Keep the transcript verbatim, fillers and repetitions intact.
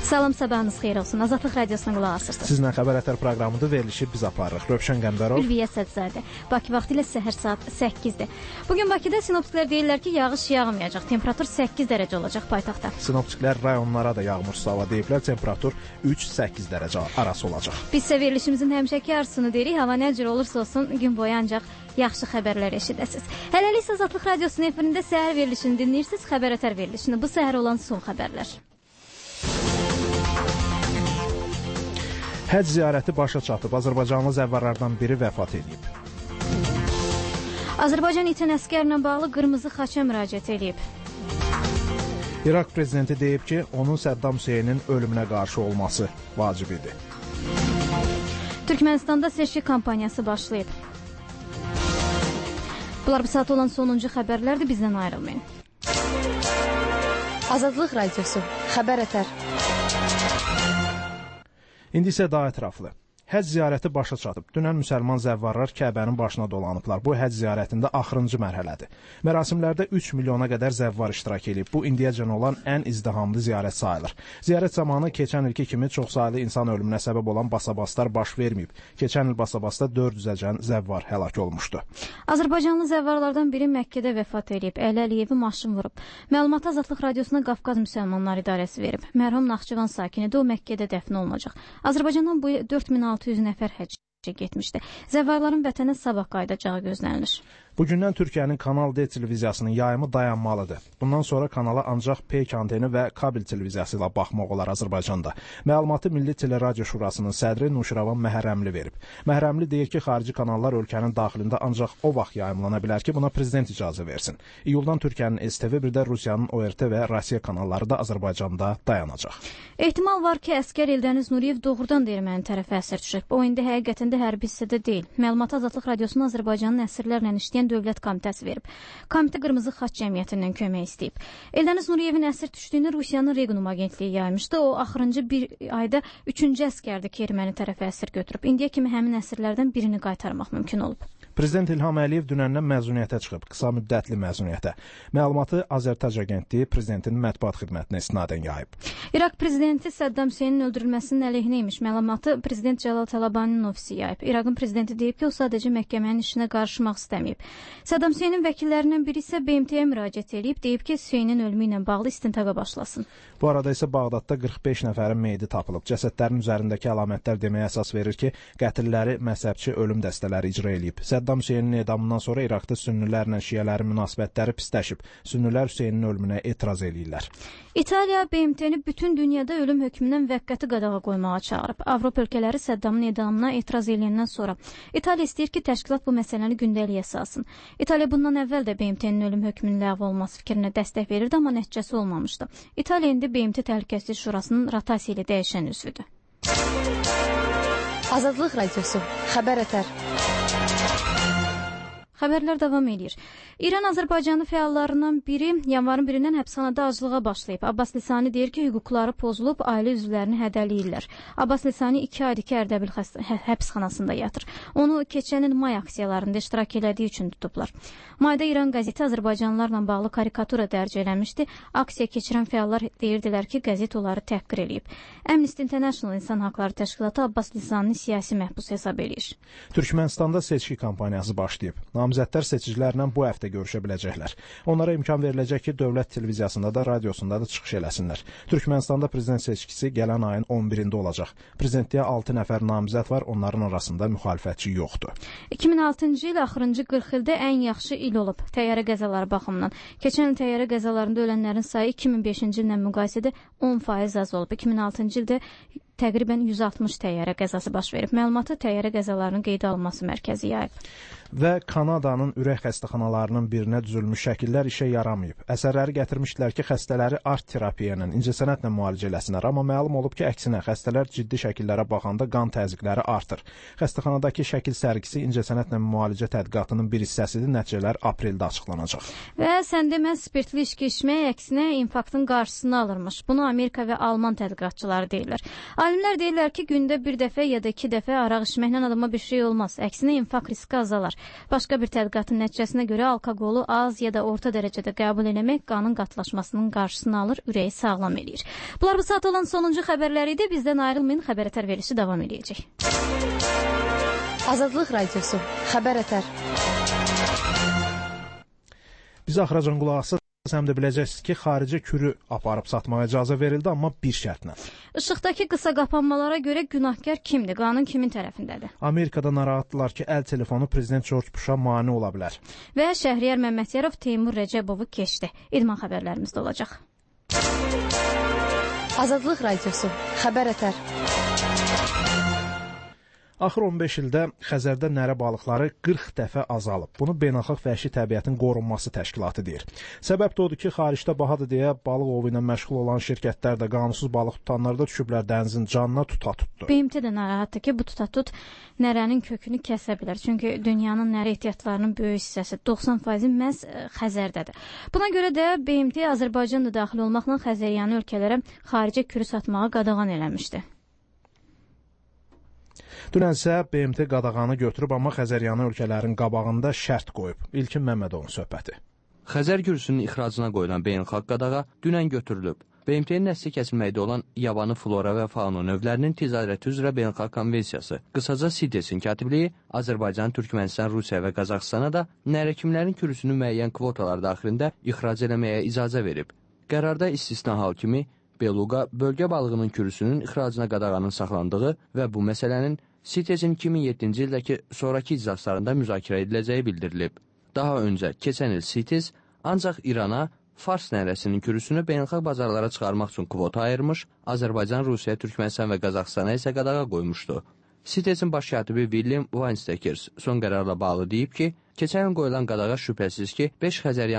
Salam, sabahınız xeyir olsun. Azadlıq Radiosuna qulaq asırsınız. Sizlə Xəbər Ətər proqramında verilişi biz aparırıq. Rövşən Qəmbərov, Ülviyə Sədzadə. Bakı vaxtı ilə səhər saat səkkizdir. Bugün Bakıda sinoptiklər deyirlər ki, yağış yağmayacaq. Temperatur səkkiz dərəcə olacaq paytaxtda. Sinoptiklər rayonlara da yağmursuz hava deyiblər. Temperatur üç səkkiz dərəcə arası olacaq. Biz isə verilişimizin həmişəki arzusunu deyirik. Hava nə cür olursa olsun gün boyu ancaq yaxşı xəbərlər eşidəsiniz. Hələlik isə Azadlıq Radiosunun efirində səhər verilişini dinləyirsiniz. Xəbər Ətər verilişini. Bu səhər olan son xəbərlər. Həcc ziyarəti başa çatıb. Azərbaycanlı zəvvarlardan biri vəfat edib. Azərbaycan itən əsgərlə bağlı qırmızı xaça müraciət edib. İraq prezidenti deyib ki, onun Səddam Hüseynin ölümünə qarşı olması vacib idi. Türkmənistanda seçki kampaniyası başlayıb. Bunlar bu saat olan sonuncu xəbərlərdir, bizdən ayrılmayın. Azadlıq Radiosu, Xəbər Ətər. İndi isə daha ətraflı. Həcc ziyarəti başa çatıb. Dünən müsəlman zəvvarlar Kəbənin başına dolanıblar. Bu həcc ziyarətində axırıncı mərhələdir. Mərasimlərdə üç milyona qədər zəvvar iştirak edib. Bu indiyəcən olan ən izdihamlı ziyarət sayılır. Ziyarət zamanı keçən ilki kimi çoxsaylı insan ölümünə səbəb olan basabaslar baş verməyib. Keçən il basabasda dörd yüzəcən zəvvar həlak olmuşdu. Azərbaycanlı zəvvarlardan biri Məkkədə vəfat edib. Əli Əliyevi maşın vurub. Məlumatı Azadlıq Radiosuna Qafqaz Müsəlmanlar İdarəsi verib. Mərhum Naxçıvan sakinidir, o Məkkədə dəfn olunacaq. Azərbaycandan bu dörd min altı yüz nəfər həccə getmişdi. Zəvvarların vətənə sabah qayıdacağı gözlənilir. Bugündən Türkiyənin Kanal D televiziyasının yayımı dayanmalıdır. Bundan sonra kanala ancaq peyk anteni və kabel televiziyası ilə baxmaq olar Azərbaycanda. Məlumatı Milli Teleradio Şurasının sədri Nuşiravan Məhərrəmli verib. Məhərrəmli deyir ki, xarici kanallar ölkənin daxilində ancaq o vaxt yayımlana bilər ki, buna prezident icazə versin. İyuldan Türkiyənin S T V, bir də Rusiyanın O R T və Rusiya kanalları da Azərbaycanda dayanacaq. Ehtimal var ki, əskər Eldəniz Nuriyev doğrudan da erməni tərəfə əsir düşüb. O indi həqiqətində hərbi hissədə deyil. Məlumatı Azadlıq Radiosunun Azərbaycanın əsirlərlə işləyən Dövlət Komitəsi verib. Komitə Qırmızı Xaç Cəmiyyətindən kömək istəyib. Eldəniz Nuriyevin əsir düşdüyünü Rusiyanın Regnum agentliyi yaymışdı. O, axırıncı bir ayda üçüncü əskərdir ki, erməni tərəfə əsir götürüb. İndiyə kimi həmin əsirlərdən birini qaytarmaq mümkün olub. Prezident İlham Əliyev dünəndən məzuniyyətə çıxıb, qısa müddətli məzuniyyətə. Məlumatı Azərtac agentliyi prezidentinin mətbuat xidmətinə istinadən yayıb. İraq prezidenti Səddam Hüseynin öldürülməsinin əleyhinə imiş. Məlumatı prezident Cəlal Talabaninin ofisi yayıb. İraqın prezidenti deyib ki, o sadəcə məhkəmənin işinə qarışmaq istəməyib. Səddam Hüseynin vəkillərindən biri isə B M T-yə müraciət edib, deyib ki, Hüseynin ölümü ilə bağlı istintaqa başlasın. Bu arada isə Bağdadda qırx beş nəfərin meyidi tapılıb. Cəsədlərin üzərindəki əlamətlər deməyə əsas verir ki, qətilləri məzhəbçi ölüm dəstələri icra edib. Səddam Hüseynin edamından sonra İraqda sünnilərlə şiələrin münasibətləri pisləşib. Sünnilər Hüseynin ölümünə etiraz edirlər. İtaliya B M T-ni bütün dünyada ölüm hökmündən müvəqqəti qadağa qoymağa çağırıb. Avropa ölkələri Səddamın edamına etiraz edəndən sonra İtaliya istəyir ki, təşkilat bu məsələni gündəliyə salsın. İtaliya bundan əvvəl də B M T-nin ölüm hökmünün ləğv olması fikrinə dəstək verirdi, amma nəticəsi olmamışdı. İtaliya indi B M T Təhlükəsizlik Şurasının rotasiya ilə dəyişən üzvüdür. Azadlıq Radiosu, Xəbər Ətər. Xəbərlər davam edir. İran Azərbaycanlı fəallarından biri yanvarın birindən həbsxanada aclığa başlayıb. Abbas Lisani deyir ki, hüquqları pozulub, ailə üzvlərini hədələyirlər. Abbas Lisani iki aydır ki, Ərdəbil həbsxanasında yatır. Onu keçən il may aksiyalarında iştirak elədiyi üçün tutublar. Mayda İran qəzeti Azərbaycanlılarla bağlı karikatura dərc eləmişdi. Aksiya keçirən fəallar deyirdilər ki, qəzet onları təhqir eləyib. Amnesty International İnsan Haqları Təşkilatı Abbas Lisanini siyasi məhbus hesab edir. Türkmənistanda seçki kampaniyası başlayıb. Namizədlər seçicilərlə bu həftə görüşə biləcəklər. Onlara imkan veriləcək ki, dövlət televiziyasında da, radiosunda da çıxış eləsinlər. Türkmənistanda prezident seçkisi gələn ayın on birində olacaq. Prezidentliyə altı nəfər namizəd var, onların arasında müxalifətçi yoxdur. iki min altıncı il axırıncı qırx ildə ən yaxşı il olub təyyarə qəzaları baxımından. Keçən il təyyarə qəzalarında ölənlərin sayı iki min beşinci illə müqayisədə on faiz az olub. iki min altıncı ildə təqribən yüz altmış təyyarə qəzası baş verib. Məlumatı təyyarə qəzalarının qeydə alınması mərkəzi yayıb. Və Kanadanın ürək xəstəxanalarının birinə düzülmüş şəkillər işə yaramayıb. Əsərləri gətirmişdilər ki, xəstələri art terapiya ilə, incəsənətlə müalicə eləsinlər. Amma məlum olub ki, əksinə xəstələr ciddi şəkillərə baxanda qan təzyiqləri artır. Xəstəxanadakı şəkil sərgisi incəsənətlə müalicə tədqiqatının bir hissəsidir. Nəticələr apreldə açıqlanacaq. Və sən demə, spirtli içki içmək əksinə infarktın qarşısını alırmış. Bunu Amerika və Alman tədqiqatçıları deyirlər. Alimlər deyirlər ki, gündə bir dəfə ya da iki dəfə araq içməklə adama bir şey olmaz. Əksinə infarkt riski azalar. Başqa bir tədqiqatın nəticəsinə görə alkoqolu az ya da orta dərəcədə qəbul etmək qanın qatlaşmasının qarşısını alır, ürəyi sağlam eləyir. Bunlar bu saat olan sonuncu xəbərlər idi. Bizdən ayrılmayın, xəbər ətər verilişi davam edəcək. Azadlıq Radiosu, xəbər ətər. Biz axıracan qulaq asın. Həm də biləcəksiniz ki, xarici kürü aparıb satmağa icazə verildi, amma bir şərtlə. Işıqdakı qısa qapanmalara görə günahkar kimdir? Qanun kimin tərəfindədir? Amerikada narahatdılar ki, əl telefonu prezident George Bush-a mane ola bilər. Və Şəhriyar Məmmədiyarov Teymur Rəcəbovu keçdi. İdman xəbərlərimizdə olacaq. Azadlıq Radiosu, xəbər ətər. Axır on beş ildə Xəzərdə nərə balıqları qırx dəfə azalıb. Bunu Beynəlxalq Vəhşi Təbiətin Qorunması Təşkilatı deyir. Səbəb də odur ki, xaricdə bahadır deyə balıq ovu ilə məşğul olan şirkətlər də qanunsuz balıq tutanlar da düşüblər dənizin canına tuta-tutdu. B M T də narahatdır ki, bu tuta-tut nərənin kökünü kəsə bilər. Çünki dünyanın nərə ehtiyatlarının böyük hissəsi doxsan faizi məhz Xəzərdədir. Buna görə də B M T Azərbaycan da daxil olmaqla Xəzəryanı ölkələrə xaricə kürü satmağa qadağan eləmişdi. Dünən isə B M T qadağanı götürüb, amma Xəzəryanı ölkələrin qabağında şərt qoyub. İlkin Məmmədovun söhbəti. Xəzər kürüsünün ixracına qoyulan beynəlxalq qadağa dünən götürülüb. B M T-nin nəsli kəsilməkdə olan yabanı flora və fauna növlərinin ticarəti üzrə beynəlxalq konvensiyası, qısaca CITES-in katibliyi Azərbaycan, Türkmənistan, Rusiya və Qazaxstana da nərəkimlərin kürüsünü müəyyən kvotalar daxilində ixrac eləməyə icazə verib. Qərarda istisna hal kimi beluqa, bölgə balığının kürüsünün ixracına qadağanın saxlandığı və bu məsələnin CITES-in iki min yeddinci ildəki sonraki iclaslarında müzakirə ediləcəyi bildirilib. Daha öncə, keçən il CITES ancaq İrana Fars nərəsinin kürüsünü beynəlxalq bazarlara çıxarmaq üçün kvota ayırmış, Azərbaycan, Rusiya, Türkmənistan və Qazaxstana isə qadağa qoymuşdu. CITES-in baş katibi William Weinsteckers son qərarla bağlı deyib ki, keçən il qoyulan qadağa şübhəsiz ki, beş Xəzəryanı